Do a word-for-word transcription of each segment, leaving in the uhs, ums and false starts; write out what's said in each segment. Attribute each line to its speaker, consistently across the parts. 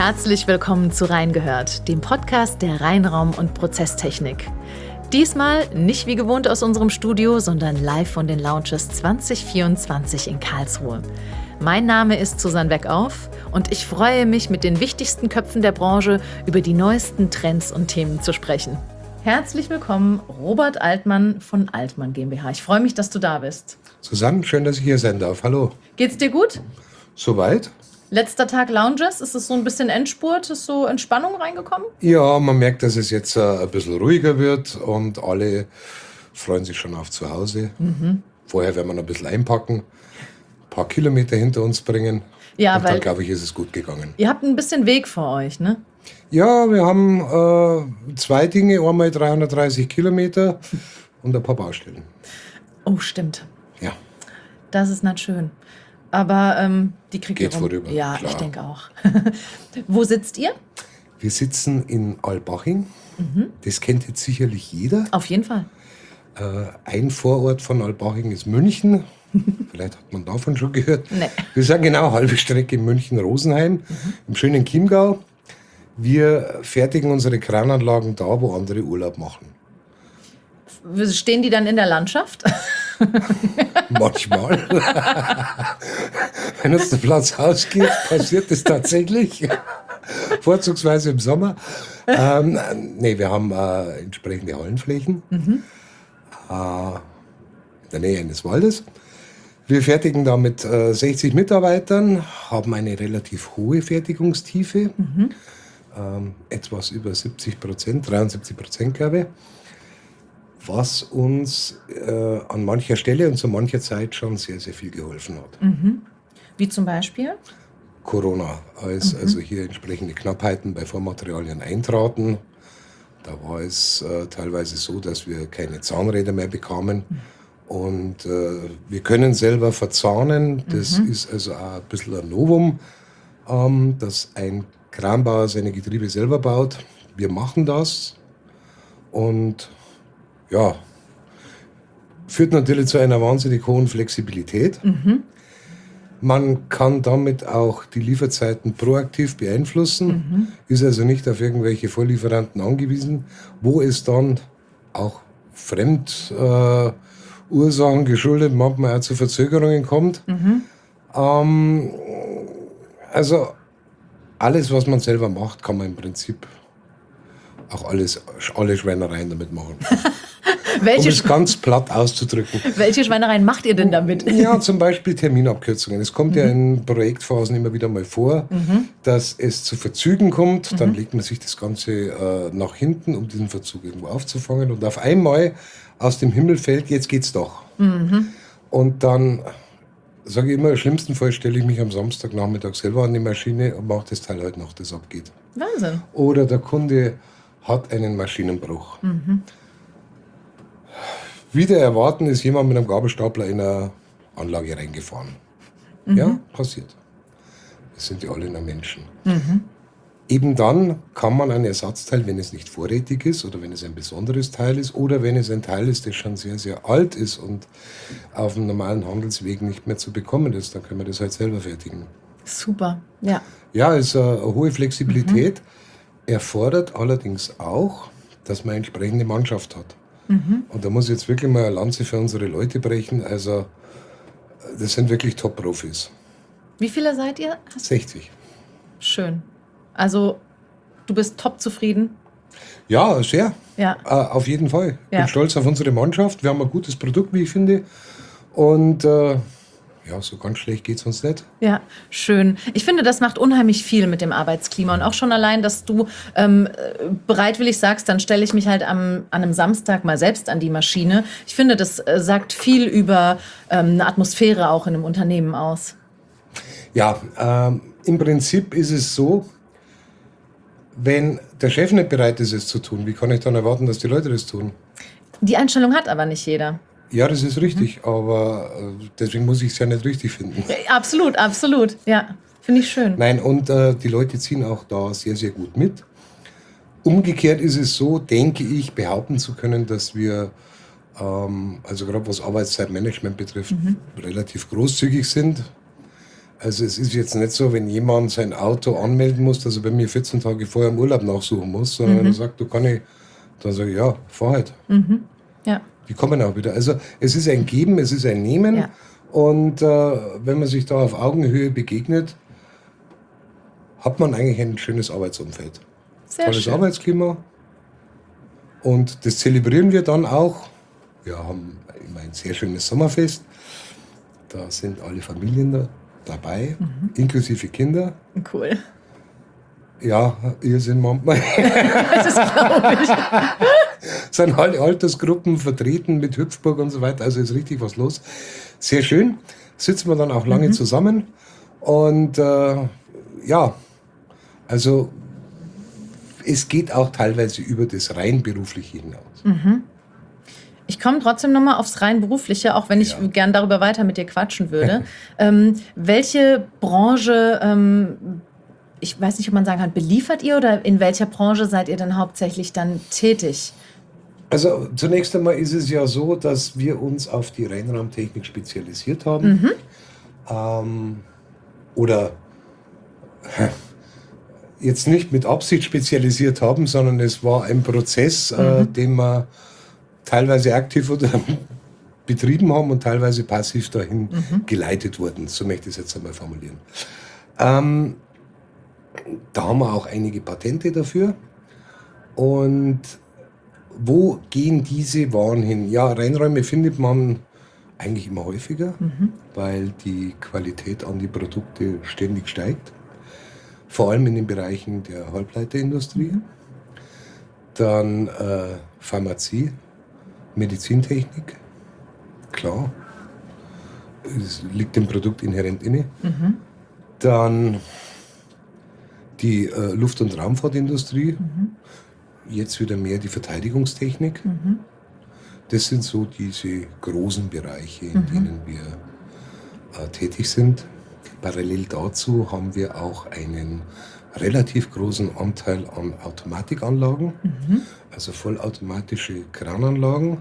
Speaker 1: Herzlich willkommen zu Reingehört, dem Podcast der Reinraum- und Prozesstechnik. Diesmal nicht wie gewohnt aus unserem Studio, sondern live von den Lounges zwanzig vierundzwanzig in Karlsruhe. Mein Name ist Susanne Weckauf und ich freue mich, mit den wichtigsten Köpfen der Branche über die neuesten Trends und Themen zu sprechen. Herzlich willkommen, Robert Altmann von Altmann GmbH. Ich freue mich, dass du da bist.
Speaker 2: Susanne, schön, dass ich hier sein darf. Hallo.
Speaker 1: Geht's dir gut?
Speaker 2: Soweit?
Speaker 1: Letzter Tag Lounges, ist es so ein bisschen Endspurt? Ist so Entspannung reingekommen?
Speaker 2: Ja, man merkt, dass es jetzt äh, ein bisschen ruhiger wird und alle freuen sich schon auf zu Hause. Mhm. Vorher werden wir noch ein bisschen einpacken, ein paar Kilometer hinter uns bringen.
Speaker 1: Ja,
Speaker 2: und
Speaker 1: weil
Speaker 2: dann, glaube ich, ist es gut gegangen.
Speaker 1: Ihr habt ein bisschen Weg vor euch, ne?
Speaker 2: Ja, wir haben äh, zwei Dinge, einmal dreihundertdreißig Kilometer und ein paar Baustellen.
Speaker 1: Oh, stimmt.
Speaker 2: Ja.
Speaker 1: Das ist nicht schön. Aber ähm, die kriegt ihr
Speaker 2: Geht
Speaker 1: rum.
Speaker 2: vorüber,
Speaker 1: Ja,
Speaker 2: klar.
Speaker 1: ich denke auch. Wo sitzt ihr?
Speaker 2: Wir sitzen in Albaching. Mhm. Das kennt jetzt sicherlich jeder.
Speaker 1: Auf jeden Fall.
Speaker 2: Äh, ein Vorort von Albaching ist München. Vielleicht hat man davon schon gehört.
Speaker 1: Nee.
Speaker 2: Wir sind genau halbe Strecke in München-Rosenheim, mhm. im schönen Chiemgau. Wir fertigen unsere Krananlagen da, wo andere Urlaub machen.
Speaker 1: Stehen die dann in der Landschaft?
Speaker 2: Manchmal. Wenn uns der Platz ausgeht, passiert das tatsächlich. Vorzugsweise im Sommer. Ähm, nee, wir haben äh, entsprechende Hallenflächen mhm. äh, in der Nähe eines Waldes. Wir fertigen da mit äh, sechzig Mitarbeitern, haben eine relativ hohe Fertigungstiefe, mhm. ähm, etwas über siebzig Prozent, dreiundsiebzig Prozent glaube ich. Was uns äh, an mancher Stelle und zu mancher Zeit schon sehr, sehr viel geholfen hat.
Speaker 1: Mhm. Wie zum Beispiel?
Speaker 2: Corona, als
Speaker 1: mhm.
Speaker 2: also hier entsprechende Knappheiten bei Vormaterialien eintraten. Da war es äh, teilweise so, dass wir keine Zahnräder mehr bekamen. Mhm. Und äh, wir können selber verzahnen. Das mhm. ist also auch ein bisschen ein Novum, ähm, dass ein Kranbauer seine Getriebe selber baut. Wir machen das und ja, führt natürlich zu einer wahnsinnig hohen Flexibilität. Mhm. Man kann damit auch die Lieferzeiten proaktiv beeinflussen, mhm. ist also nicht auf irgendwelche Vorlieferanten angewiesen, wo es dann auch Fremdursachen äh, geschuldet manchmal auch zu Verzögerungen kommt. Mhm. Ähm, also alles, was man selber macht, kann man im Prinzip auch alles, alle Schweinereien damit machen.
Speaker 1: Welche
Speaker 2: um es ganz platt auszudrücken.
Speaker 1: Welche Schweinereien macht ihr denn damit?
Speaker 2: Ja, zum Beispiel Terminabkürzungen. Es kommt mhm. ja in Projektphasen immer wieder mal vor, mhm. dass es zu Verzügen kommt. Mhm. Dann legt man sich das Ganze äh, nach hinten, um diesen Verzug irgendwo aufzufangen. Und auf einmal aus dem Himmel fällt, jetzt geht's doch. Mhm. Und dann, sage ich immer, im schlimmsten Fall stelle ich mich am Samstagnachmittag selber an die Maschine und mache das Teil halt noch, das abgeht. Wahnsinn. Oder der Kunde hat einen Maschinenbruch. Mhm. Wieder erwarten ist jemand mit einem Gabelstapler in eine Anlage reingefahren. Mhm. Ja, passiert. Wir sind ja alle nur Menschen. Mhm. Eben dann kann man ein Ersatzteil, wenn es nicht vorrätig ist oder wenn es ein besonderes Teil ist oder wenn es ein Teil ist, das schon sehr, sehr alt ist und auf dem normalen Handelsweg nicht mehr zu bekommen ist, dann können wir das halt selber fertigen.
Speaker 1: Super, ja.
Speaker 2: Ja, es ist eine hohe Flexibilität, mhm. erfordert allerdings auch, dass man eine entsprechende Mannschaft hat. Mhm. Und da muss ich jetzt wirklich mal eine Lanze für unsere Leute brechen. Also, das sind wirklich Top-Profis.
Speaker 1: Wie viele seid ihr?
Speaker 2: sechzig.
Speaker 1: Schön. Also, du bist top zufrieden?
Speaker 2: Ja, sehr.
Speaker 1: Ja.
Speaker 2: Äh, auf jeden Fall. Ich
Speaker 1: ja.
Speaker 2: bin stolz auf unsere Mannschaft. Wir haben ein gutes Produkt, wie ich finde. Und äh, ja, so ganz schlecht geht es uns nicht.
Speaker 1: Ja, schön. Ich finde, das macht unheimlich viel mit dem Arbeitsklima. Und auch schon allein, dass du ähm, bereitwillig sagst, dann stelle ich mich halt am, an einem Samstag mal selbst an die Maschine. Ich finde, das äh, sagt viel über ähm, eine Atmosphäre auch in einem Unternehmen aus.
Speaker 2: Ja, ähm, im Prinzip ist es so, wenn der Chef nicht bereit ist, es zu tun, wie kann ich dann erwarten, dass die Leute das tun?
Speaker 1: Die Einstellung hat aber nicht jeder.
Speaker 2: Ja, das ist richtig, mhm. aber äh, deswegen muss ich es ja nicht richtig finden.
Speaker 1: Ja, absolut, absolut, ja, finde ich schön.
Speaker 2: Nein, und äh, die Leute ziehen auch da sehr, sehr gut mit. Umgekehrt ist es so, denke ich, behaupten zu können, dass wir, ähm, also gerade was Arbeitszeitmanagement betrifft, mhm. relativ großzügig sind. Also es ist jetzt nicht so, wenn jemand sein Auto anmelden muss, dass er bei mir vierzehn Tage vorher im Urlaub nachsuchen muss, sondern mhm. wenn er sagt, du kann ich, dann sage ich, ja, fahr halt.
Speaker 1: Mhm. Ja.
Speaker 2: Die kommen auch wieder. Also es ist ein Geben, es ist ein Nehmen. Ja. Und äh, wenn man sich da auf Augenhöhe begegnet, hat man eigentlich ein schönes Arbeitsumfeld.
Speaker 1: Sehr
Speaker 2: Tolles
Speaker 1: schön.
Speaker 2: Arbeitsklima. Und das zelebrieren wir dann auch. Wir haben immer ein sehr schönes Sommerfest. Da sind alle Familien da, dabei, mhm. inklusive Kinder.
Speaker 1: Cool.
Speaker 2: Ja, ihr sind manchmal.
Speaker 1: Das glaube ich.
Speaker 2: Sind alle Altersgruppen vertreten mit Hüpfburg und so weiter. Also ist richtig was los. Sehr schön. Sitzen wir dann auch lange mhm. zusammen. Und äh, ja, also es geht auch teilweise über das rein berufliche hinaus.
Speaker 1: Mhm. Ich komme trotzdem nochmal aufs rein berufliche, auch wenn ich ja. gern darüber weiter mit dir quatschen würde. ähm, welche Branche, ähm, ich weiß nicht, ob man sagen kann, beliefert ihr oder in welcher Branche seid ihr dann hauptsächlich dann tätig?
Speaker 2: Also zunächst einmal ist es ja so, dass wir uns auf die Reinraumtechnik spezialisiert haben. Mhm. Ähm, oder jetzt nicht mit Absicht spezialisiert haben, sondern es war ein Prozess, mhm. äh, den wir teilweise aktiv oder betrieben haben und teilweise passiv dahin mhm. geleitet wurden. So möchte ich es jetzt einmal formulieren. Ähm, da haben wir auch einige Patente dafür. Und wo gehen diese Waren hin? Ja, Reinräume findet man eigentlich immer häufiger, mhm. weil die Qualität an die Produkte ständig steigt. Vor allem in den Bereichen der Halbleiterindustrie. Mhm. Dann äh, Pharmazie, Medizintechnik, klar, es liegt dem Produkt inhärent inne. Mhm. Dann die äh, Luft- und Raumfahrtindustrie, mhm. jetzt wieder mehr die Verteidigungstechnik. Mhm. Das sind so diese großen Bereiche, in mhm. denen wir äh, tätig sind. Parallel dazu haben wir auch einen relativ großen Anteil an Automatikanlagen, mhm. also vollautomatische Krananlagen.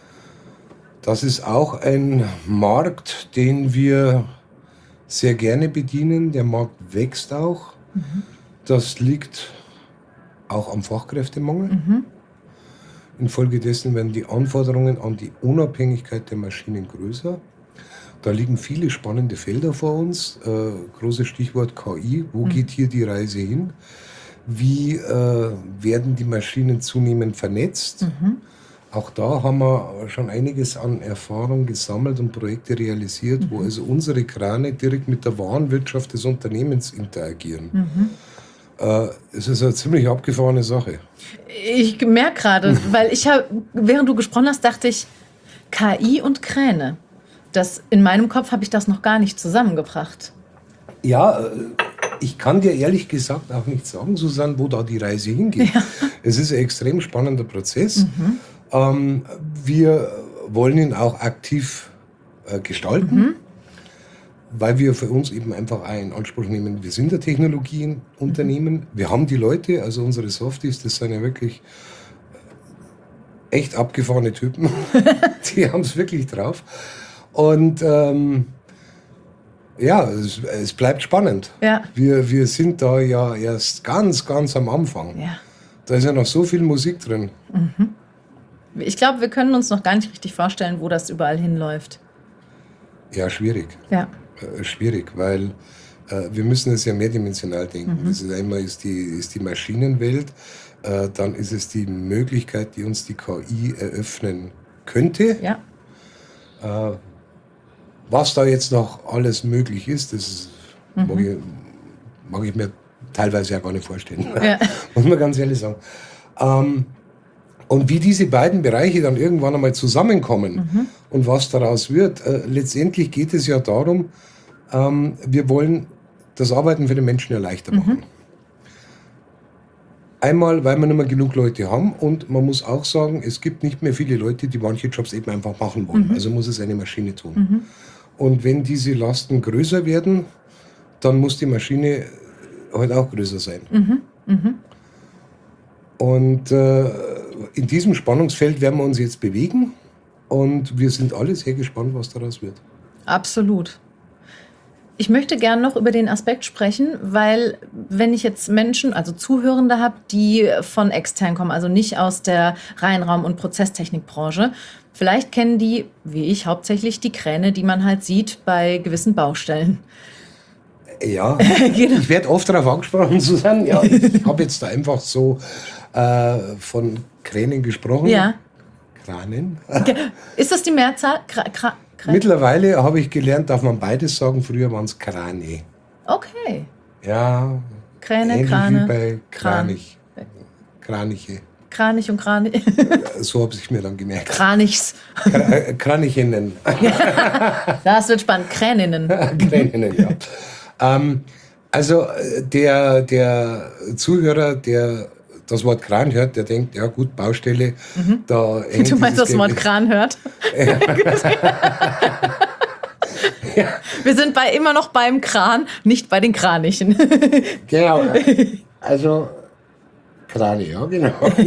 Speaker 2: Das ist auch ein Markt, den wir sehr gerne bedienen. Der Markt wächst auch. Mhm. Das liegt auch am Fachkräftemangel. Mhm. Infolgedessen werden die Anforderungen an die Unabhängigkeit der Maschinen größer. Da liegen viele spannende Felder vor uns. Äh, großes Stichwort K I. Wo mhm. geht hier die Reise hin? Wie äh, werden die Maschinen zunehmend vernetzt? Mhm. Auch da haben wir schon einiges an Erfahrung gesammelt und Projekte realisiert, mhm. wo also unsere Krane direkt mit der Warenwirtschaft des Unternehmens interagieren. Mhm. Äh, es ist eine ziemlich abgefahrene Sache.
Speaker 1: Ich merke gerade, weil ich habe, während du gesprochen hast, dachte ich, K I und Kräne. Das, in meinem Kopf habe ich das noch gar nicht zusammengebracht.
Speaker 2: Ja, ich kann dir ehrlich gesagt auch nicht sagen, Susanne, wo da die Reise hingeht. Ja. Es ist ein extrem spannender Prozess. Mhm. Ähm, wir wollen ihn auch aktiv äh, gestalten, mhm. weil wir für uns eben einfach auch in Anspruch nehmen, wir sind ein Technologieunternehmen. Mhm. Wir haben die Leute, also unsere Softies, das sind ja wirklich echt abgefahrene Typen. Die haben es wirklich drauf. Und ähm, ja, es, es bleibt spannend. Ja. Wir, wir sind da ja erst ganz, ganz am Anfang. Ja. Da ist ja noch so viel Musik drin.
Speaker 1: Mhm. Ich glaube, wir können uns noch gar nicht richtig vorstellen, wo das überall hinläuft.
Speaker 2: Ja, schwierig.
Speaker 1: Ja.
Speaker 2: Äh, schwierig, weil äh, wir müssen es ja mehrdimensional denken. Mhm. Das ist einmal ist die, ist die Maschinenwelt, äh, dann ist es die Möglichkeit, die uns die K I eröffnen könnte.
Speaker 1: Ja.
Speaker 2: Äh, Was da jetzt noch alles möglich ist, das ist, mhm. mag, ich, mag ich mir teilweise ja gar nicht vorstellen. Ja. Muss man ganz ehrlich sagen. Ähm, und wie diese beiden Bereiche dann irgendwann einmal zusammenkommen mhm. und was daraus wird, äh, letztendlich geht es ja darum, ähm, wir wollen das Arbeiten für den Menschen ja leichter machen. Mhm. Einmal, weil wir nicht mehr genug Leute haben und man muss auch sagen, es gibt nicht mehr viele Leute, die manche Jobs eben einfach machen wollen. Mhm. Also muss es eine Maschine tun. Mhm. Und wenn diese Lasten größer werden, dann muss die Maschine halt auch größer sein. Mhm. Mhm. Und äh, in diesem Spannungsfeld werden wir uns jetzt bewegen und wir sind alle sehr gespannt, was daraus wird.
Speaker 1: Absolut. Ich möchte gerne noch über den Aspekt sprechen, weil wenn ich jetzt Menschen, also Zuhörende habe, die von extern kommen, also nicht aus der Reinraum- und Prozesstechnikbranche, vielleicht kennen die, wie ich, hauptsächlich die Kräne, die man halt sieht bei gewissen Baustellen.
Speaker 2: Ja, genau. Ich werde oft darauf angesprochen, Susanne. Ja, ich habe jetzt da einfach so äh, von Kränen gesprochen.
Speaker 1: Ja.
Speaker 2: Kranen.
Speaker 1: Ist das die Mehrzahl? Kra Kra
Speaker 2: Mittlerweile habe ich gelernt, darf man beides sagen. Früher waren es Krane.
Speaker 1: Okay.
Speaker 2: Ja,
Speaker 1: Kräne,
Speaker 2: ähnlich
Speaker 1: Krane,
Speaker 2: wie bei Kranich.
Speaker 1: Kran.
Speaker 2: Kraniche.
Speaker 1: Kranich und Kranich.
Speaker 2: So habe ich mir dann gemerkt.
Speaker 1: Kranichs.
Speaker 2: Kra Kranichinnen.
Speaker 1: Das wird spannend. Kräninnen.
Speaker 2: Kräninnen, ja. ähm, also der, der Zuhörer, der das Wort Kran hört, der denkt, ja gut, Baustelle.
Speaker 1: Mhm.
Speaker 2: Da
Speaker 1: du meinst, das Wort Kran hört?
Speaker 2: Ja. Ja.
Speaker 1: Wir sind bei, immer noch beim Kran, nicht bei den Kranichen.
Speaker 2: Genau. Also Krane, ja genau.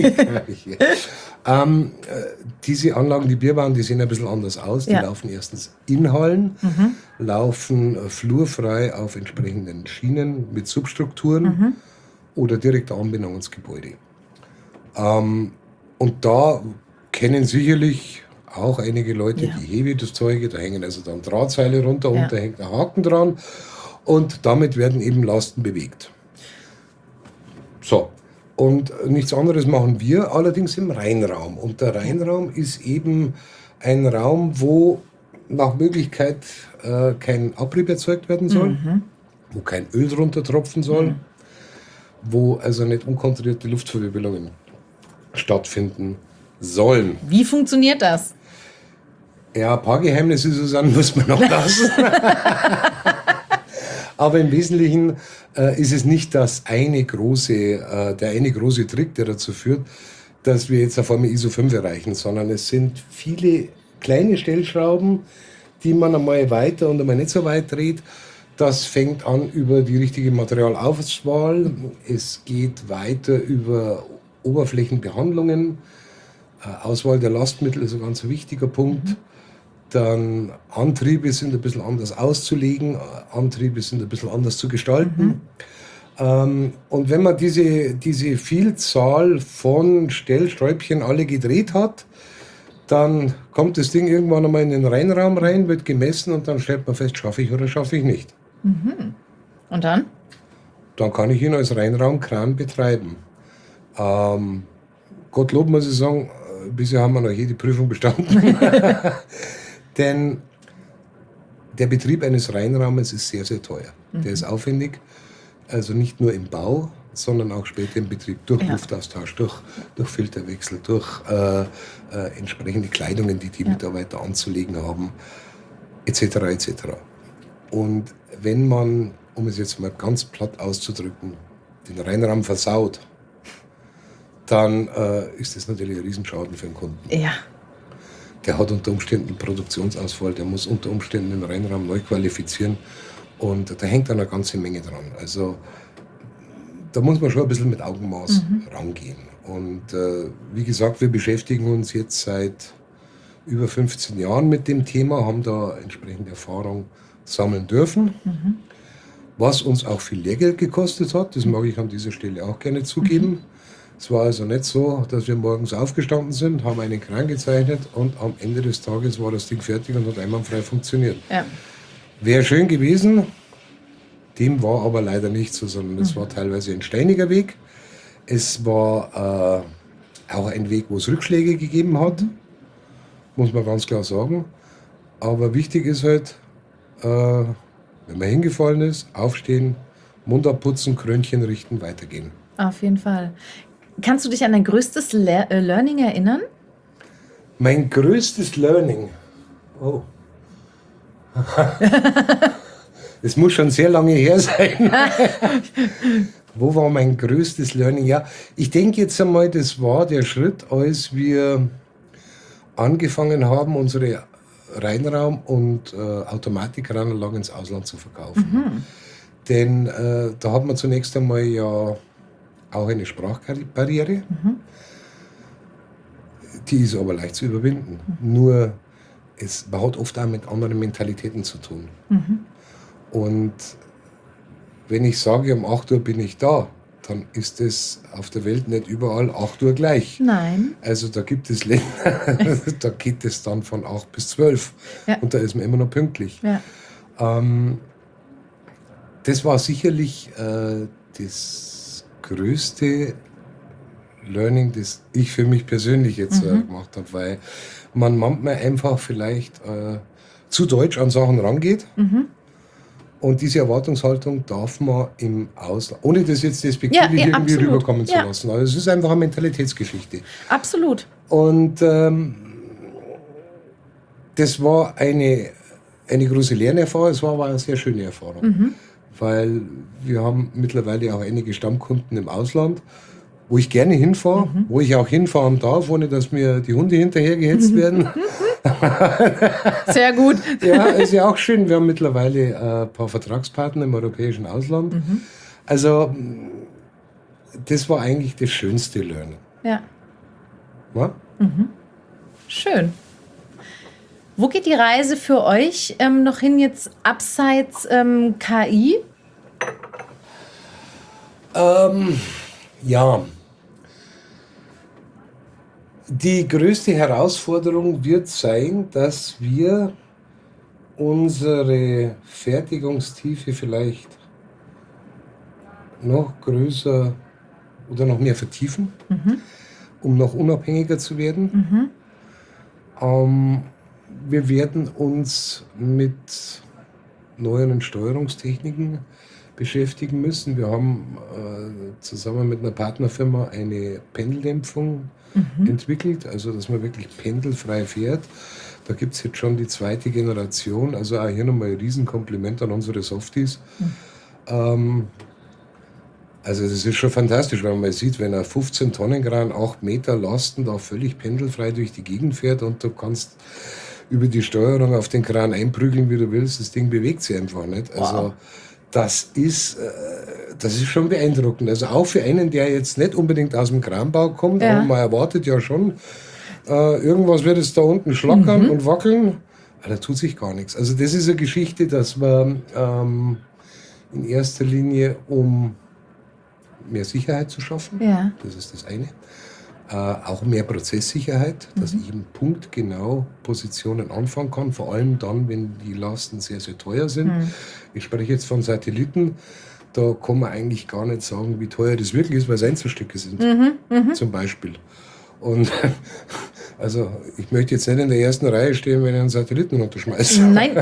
Speaker 2: ähm, diese Anlagen, die wir bauen, die sehen ein bisschen anders aus. Die ja. laufen erstens in Hallen, mhm. laufen flurfrei auf entsprechenden Schienen mit Substrukturen. Mhm. Oder direkte Anbindung ans Gebäude. Ähm, und da kennen sicherlich auch einige Leute ja. die Hebetuszeuge, da hängen also dann Drahtseile runter ja. und da hängt ein Haken dran und damit werden eben Lasten bewegt. So, und nichts anderes machen wir allerdings im Reinraum. Und der Reinraum ist eben ein Raum, wo nach Möglichkeit äh, kein Abrieb erzeugt werden soll, mhm. wo kein Öl drunter tropfen soll. Mhm. Wo also nicht unkontrollierte Luftverwirbelungen stattfinden sollen.
Speaker 1: Wie funktioniert das?
Speaker 2: Ja, ein paar Geheimnisse, Susanne, muss man noch lassen. Aber im Wesentlichen äh, ist es nicht das eine große, äh, der eine große Trick, der dazu führt, dass wir jetzt auf einmal I S O fünf erreichen, sondern es sind viele kleine Stellschrauben, die man einmal weiter und einmal nicht so weit dreht. Das fängt an über die richtige Materialauswahl. Es geht weiter über Oberflächenbehandlungen. Auswahl der Lastmittel ist ein ganz wichtiger Punkt. Mhm. Dann Antriebe sind ein bisschen anders auszulegen. Antriebe sind ein bisschen anders zu gestalten. Mhm. Und wenn man diese, diese Vielzahl von Stellsträubchen alle gedreht hat, dann kommt das Ding irgendwann einmal in den Reinraum rein, wird gemessen und dann stellt man fest, schaffe ich oder schaffe ich nicht.
Speaker 1: Mhm. Und dann?
Speaker 2: Dann kann ich ihn als Reinraumkran betreiben. Ähm, Gottlob muss ich sagen, bisher haben wir noch jede Prüfung bestanden. Denn der Betrieb eines Reinraumes ist sehr, sehr teuer. Mhm. Der ist aufwendig, also nicht nur im Bau, sondern auch später im Betrieb, durch ja. Luftaustausch, durch, durch Filterwechsel, durch äh, äh, entsprechende Kleidungen, die die ja. Mitarbeiter anzulegen haben, et cetera et cetera. Und wenn man, um es jetzt mal ganz platt auszudrücken, den Reinraum versaut, dann äh, ist das natürlich ein Riesenschaden für den Kunden.
Speaker 1: Ja.
Speaker 2: Der hat unter Umständen einen Produktionsausfall, der muss unter Umständen den Reinraum neu qualifizieren und da hängt dann eine ganze Menge dran. Also da muss man schon ein bisschen mit Augenmaß mhm. rangehen. Und äh, wie gesagt, wir beschäftigen uns jetzt seit über fünfzehn Jahren mit dem Thema, haben da entsprechende Erfahrung sammeln dürfen, mhm. was uns auch viel Lehrgeld gekostet hat. Das mag ich an dieser Stelle auch gerne zugeben. Mhm. Es war also nicht so, dass wir morgens aufgestanden sind, haben einen Kran gezeichnet und am Ende des Tages war das Ding fertig und hat einwandfrei funktioniert. Ja. Wäre schön gewesen, dem war aber leider nicht so, sondern es mhm. war teilweise ein steiniger Weg. Es war äh, auch ein Weg, wo es Rückschläge gegeben hat, mhm. muss man ganz klar sagen. Aber wichtig ist halt, äh, wenn man hingefallen ist, aufstehen, Mund abputzen, Krönchen richten, weitergehen.
Speaker 1: Auf jeden Fall. Kannst du dich an dein größtes Le- äh, Learning erinnern?
Speaker 2: Mein größtes Learning? Oh. Es muss schon sehr lange her sein. Wo war mein größtes Learning? Ja, ich denke jetzt einmal, das war der Schritt, als wir angefangen haben, unsere Reinraum- und äh, Automatikanlagen ins Ausland zu verkaufen. Mhm. Denn äh, da hat man zunächst einmal ja auch eine Sprachbarriere. Mhm. Die ist aber leicht zu überwinden. Mhm. Nur, es, man hat oft auch mit anderen Mentalitäten zu tun. Mhm. Und wenn ich sage, um acht Uhr bin ich da, dann ist es auf der Welt nicht überall acht Uhr gleich.
Speaker 1: Nein.
Speaker 2: Also da gibt es Länder, da geht es dann von acht bis zwölf.
Speaker 1: Ja.
Speaker 2: Und da ist man immer noch pünktlich.
Speaker 1: Ja.
Speaker 2: Ähm, das war sicherlich äh, das größte Learning, das ich für mich persönlich jetzt äh,
Speaker 1: Mhm.
Speaker 2: gemacht habe, weil man manchmal einfach vielleicht äh, zu deutsch an Sachen rangeht.
Speaker 1: Mhm.
Speaker 2: Und diese Erwartungshaltung darf man im Ausland, ohne das jetzt despektierlich
Speaker 1: Ja, ja,
Speaker 2: irgendwie
Speaker 1: absolut.
Speaker 2: rüberkommen zu
Speaker 1: Ja.
Speaker 2: lassen. Also es ist einfach eine Mentalitätsgeschichte.
Speaker 1: Absolut.
Speaker 2: Und ähm, das war eine, eine große Lernerfahrung, es war aber eine sehr schöne Erfahrung.
Speaker 1: Mhm.
Speaker 2: Weil wir haben mittlerweile auch einige Stammkunden im Ausland, wo ich gerne hinfahre,
Speaker 1: Mhm.
Speaker 2: wo ich auch hinfahren darf, ohne dass mir die Hunde hinterhergehetzt werden.
Speaker 1: Sehr gut.
Speaker 2: Ja, ist ja auch schön. Wir haben mittlerweile äh, ein paar Vertragspartner im europäischen Ausland.
Speaker 1: Mhm.
Speaker 2: Also, das war eigentlich das schönste Learning.
Speaker 1: Ja.
Speaker 2: Ja?
Speaker 1: Mhm. Schön. Wo geht die Reise für euch ähm, noch hin jetzt abseits ähm, K I?
Speaker 2: Ähm, ja. Die größte Herausforderung wird sein, dass wir unsere Fertigungstiefe vielleicht noch größer oder noch mehr vertiefen,
Speaker 1: Mhm.
Speaker 2: um noch unabhängiger zu werden.
Speaker 1: Mhm.
Speaker 2: Ähm, wir werden uns mit neueren Steuerungstechniken beschäftigen müssen. Wir haben äh, zusammen mit einer Partnerfirma eine Pendeldämpfung
Speaker 1: Mhm.
Speaker 2: entwickelt, also dass man wirklich pendelfrei fährt. Da gibt es jetzt schon die zweite Generation. Also auch hier nochmal ein Riesenkompliment an unsere Softies.
Speaker 1: Mhm.
Speaker 2: Ähm, also das ist schon fantastisch, wenn man mal sieht, wenn ein fünfzehn Tonnen Kran acht Meter Lasten da völlig pendelfrei durch die Gegend fährt und du kannst über die Steuerung auf den Kran einprügeln, wie du willst. Das Ding bewegt sich einfach nicht. Also
Speaker 1: Wow.
Speaker 2: das ist, äh, das ist schon beeindruckend. Also auch für einen, der jetzt nicht unbedingt aus dem Kranbau kommt,
Speaker 1: Ja.
Speaker 2: aber man erwartet ja schon, äh, irgendwas wird es da unten schlackern
Speaker 1: Mhm.
Speaker 2: und wackeln. Aber da tut sich gar nichts. Also das ist eine Geschichte, dass wir ähm, in erster Linie, um mehr Sicherheit zu schaffen,
Speaker 1: Ja.
Speaker 2: das ist das eine. Äh, auch mehr Prozesssicherheit, dass
Speaker 1: Mhm.
Speaker 2: ich im Punkt genau Positionen anfangen kann, vor allem dann, wenn die Lasten sehr, sehr teuer sind.
Speaker 1: Mhm.
Speaker 2: Ich spreche jetzt von Satelliten, da kann man eigentlich gar nicht sagen, wie teuer das wirklich ist, weil es Einzelstücke sind,
Speaker 1: Mhm. Mhm.
Speaker 2: zum Beispiel. Und also ich möchte jetzt nicht in der ersten Reihe stehen, wenn ich einen Satelliten runterschmeiße.
Speaker 1: Nein.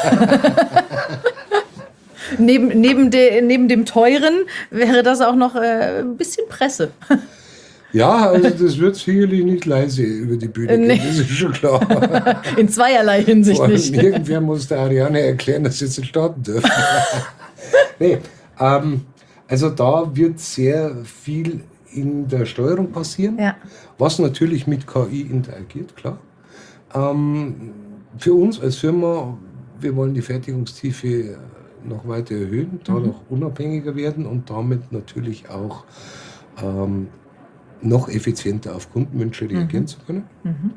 Speaker 1: neben, neben, de, neben dem teuren wäre das auch noch äh, ein bisschen Presse.
Speaker 2: Ja, also das wird sicherlich nicht leise über die Bühne gehen,
Speaker 1: Nee.
Speaker 2: das ist schon klar.
Speaker 1: In zweierlei Hinsicht
Speaker 2: Vor allem
Speaker 1: nicht.
Speaker 2: irgendwer muss der Ariane erklären, dass sie jetzt nicht starten dürfen. Nee, ähm, also da wird sehr viel in der Steuerung passieren,
Speaker 1: Ja.
Speaker 2: was natürlich mit K I interagiert, klar. Ähm, für uns als Firma, wir wollen die Fertigungstiefe noch weiter erhöhen, dadurch mhm. unabhängiger werden und damit natürlich auch ähm, noch effizienter auf Kundenwünsche reagieren
Speaker 1: Mhm.
Speaker 2: zu können.
Speaker 1: Mhm.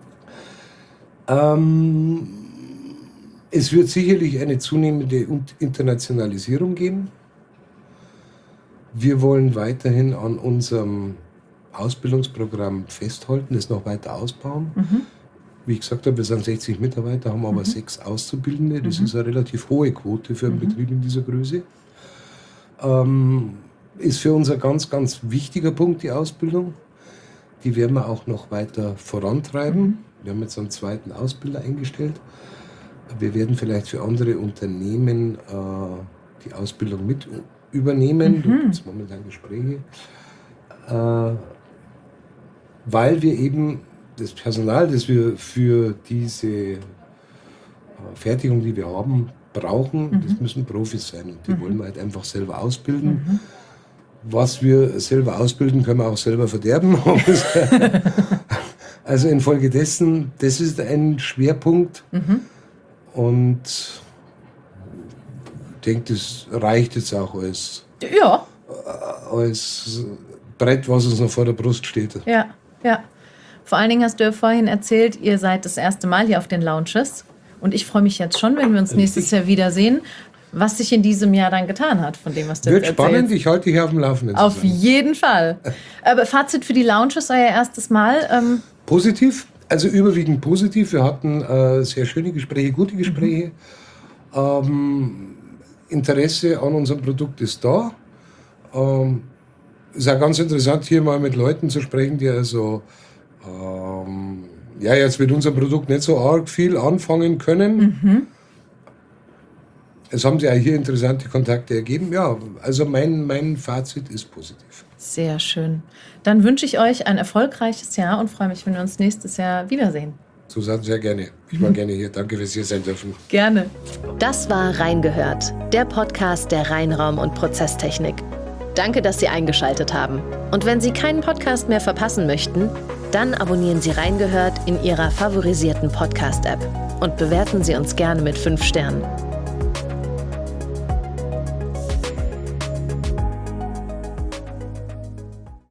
Speaker 2: Ähm, es wird sicherlich eine zunehmende Internationalisierung geben. Wir wollen weiterhin an unserem Ausbildungsprogramm festhalten, es noch weiter ausbauen.
Speaker 1: Mhm.
Speaker 2: Wie ich gesagt habe, wir sind sechzig Mitarbeiter, haben aber
Speaker 1: Mhm.
Speaker 2: sechs Auszubildende. Das
Speaker 1: Mhm.
Speaker 2: ist eine relativ hohe Quote für einen
Speaker 1: Mhm.
Speaker 2: Betrieb in dieser Größe. Ähm, ist für uns ein ganz, ganz wichtiger Punkt, die Ausbildung. Die werden wir auch noch weiter vorantreiben.
Speaker 1: Mhm.
Speaker 2: Wir haben jetzt einen zweiten Ausbilder eingestellt. Wir werden vielleicht für andere Unternehmen äh, die Ausbildung mit übernehmen.
Speaker 1: Mhm.
Speaker 2: Da gibt es momentan Gespräche. Äh, weil wir eben das Personal, das wir für diese äh, Fertigung, die wir haben, brauchen,
Speaker 1: Mhm.
Speaker 2: das müssen Profis sein. Und die
Speaker 1: Mhm.
Speaker 2: wollen wir halt einfach selber ausbilden.
Speaker 1: Mhm.
Speaker 2: Was wir selber ausbilden, können wir auch selber verderben. Also infolgedessen, das ist ein Schwerpunkt.
Speaker 1: Mhm.
Speaker 2: Und ich denke, das reicht jetzt auch als,
Speaker 1: Ja,
Speaker 2: als Brett, was uns noch vor der Brust steht.
Speaker 1: ja, ja. Vor allen Dingen hast du ja vorhin erzählt, ihr seid das erste Mal hier auf den Lounges. Und ich freue mich jetzt schon, wenn wir uns nächstes Jahr wiedersehen. was sich in diesem Jahr dann getan hat, von dem, was du
Speaker 2: Wird
Speaker 1: jetzt
Speaker 2: spannend,
Speaker 1: erzählst.
Speaker 2: ich halte dich auf dem Laufenden.
Speaker 1: Auf
Speaker 2: zusammen.
Speaker 1: jeden Fall. Aber Fazit für die Lounges, euer erstes Mal. Ähm
Speaker 2: Positiv, also überwiegend positiv. Wir hatten äh, sehr schöne Gespräche, gute Gespräche. Mhm. Ähm, Interesse an unserem Produkt ist da. Ähm, ist auch ganz interessant, hier mal mit Leuten zu sprechen, die also ähm, ja, jetzt mit unserem Produkt nicht so arg viel anfangen können. Mhm. Es haben sich auch hier interessante Kontakte ergeben. Ja, also mein, mein Fazit ist positiv.
Speaker 1: Sehr schön. Dann wünsche ich euch ein erfolgreiches Jahr und freue mich, wenn wir uns nächstes Jahr wiedersehen.
Speaker 2: Susanne, sehr gerne. Ich war gerne hier. Danke fürs hier sein dürfen.
Speaker 1: Gerne.
Speaker 3: Das war Reingehört, der Podcast der Reinraum- und Prozesstechnik. Danke, dass Sie eingeschaltet haben. Und wenn Sie keinen Podcast mehr verpassen möchten, dann abonnieren Sie Reingehört in Ihrer favorisierten Podcast-App und bewerten Sie uns gerne mit fünf Sternen.